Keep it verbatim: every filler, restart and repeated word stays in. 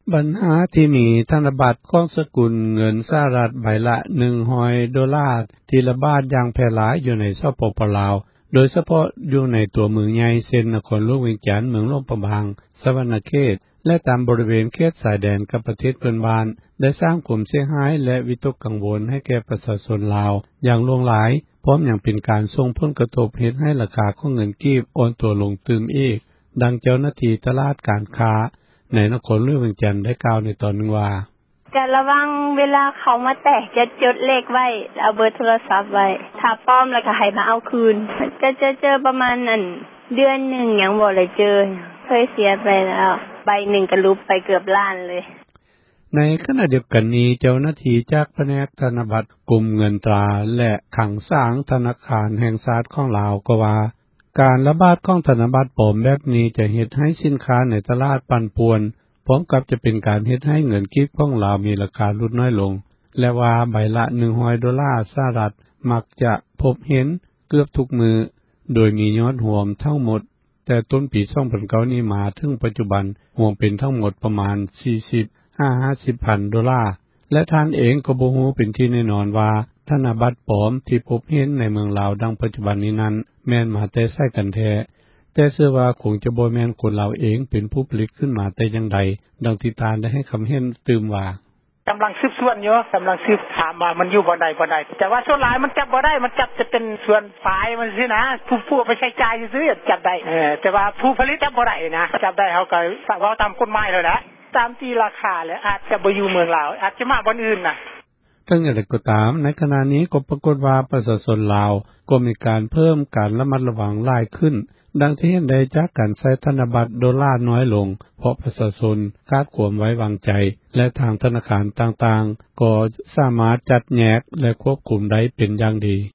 ปัญหาที่มีธนบัตรของสกุลเงินสหรัฐใบละหนึ่งร้อยดอลลาร์ที่ระบาดอย่างแพร่หลายอยู่ในสปปลาวโดยเฉพาะอยู่ในตัวเมืองใหญ่เช่นนครหลวงเวียงจันทน์เมืองหลวงพะบางสะหวรรณเขตและตามบริเวณเขตสายแดนกับประเทศเพื่อนบ้านได้สร้างความเสียหายและวิตกกังวลให้แก่ประชาชนลาวอย่างหลวงหลายพร้อมอย่างเป็นการส่งผลกระทบเฮ็ดให้ราคาของเงินกีบอ่อนตัวลงตึมอีกดังเจ้าหน้าที่ตลาดการค้าในนครหลวงเวียงจันทน์ได้กล่าวในตอนนึงว่าจะระวังเวลาเขามาแตกจะจดเลขไว้เอาเบอร์โทรศัพท์ไว้ถ้าปลอมแล้วก็ให้มาเอาคืนจะจะเจอประมาณนั้นเดือนหนึ่งยังบ่ได้เจอเคยเสียไปแล้วใบหนึ่งก็ลุบไปเกือบล้านเลยในขณะเดียวกันนี้เจ้าหน้าที่จากแผนกธนบัตรกรมเงินตราและขังสร้างธนาคารแห่งชาติของลาวก็ว่าการระบาดของธนบัตรปลอมแบบนี้จะเฮ็ดให้สินค้าในตลาดปั่นป่วนพร้อมกับจะเป็นการเฮ็ดให้เงินกีบของลาวมีราคาลดน้อยลงและว่าใบละหนึ่งร้อยดอลลาร์สหรัฐมักจะพบเห็นเกือบทุกมือโดยมียอดรวมทั้งหมดแต่ต้นปีสองพันเก้านี้มาถึงปัจจุบันรวมเป็นทั้งหมดประมาณสี่สิบ ห้าสิบพันดอลลาร์และท่านเองก็บ่ฮู้เป็นที่แน่นอนว่าธนบัตรปลอมที่พบเห็นในเมืองลาวดังปัจจุบันนี้นั้นแม่นมาแต่ไสกันแท้แต่เชื่อว่าคงจะบ่แม่นคนลาวเองเป็นผู้ผลิตขึ้นมาแต่อย่างใดดังที่ตามได้ให้คำเห็นตื่มว่ากําลังสืบสวนอยู่กําลังสืบถามว่ามันอยู่บ่ใดบ่ใดแต่ว่าส่วนหลายมันจับบ่ได้มันจับจะเป็นส่วนปลายมันซินะผู้ผู้ไปใช้จ่ายซื่อๆจับได้เออแต่ว่าผู้ผลิตจับบ่ได้นะจับได้เฮาก็เว้าตามกฎหมายแล้วแหละตามที่ราคาแล้วอาจจะบ่อยู่เมืองลาวอาจจะมาบ่อนอื่นน่ะทั้งอย่างไรก็ตามในขณะนี้ก็ปรากฏว่าประชาชนลาวก็มีการเพิ่มการระมัดระวังหลายขึ้นดังที่เห็นได้จากการใช้ธนบัตรดอลลาร์น้อยลงเพราะประชาชนขาดความไว้วางใจและทางธนาคารต่างๆก็สามารถจัดแยกและควบคุมได้เป็นอย่างดี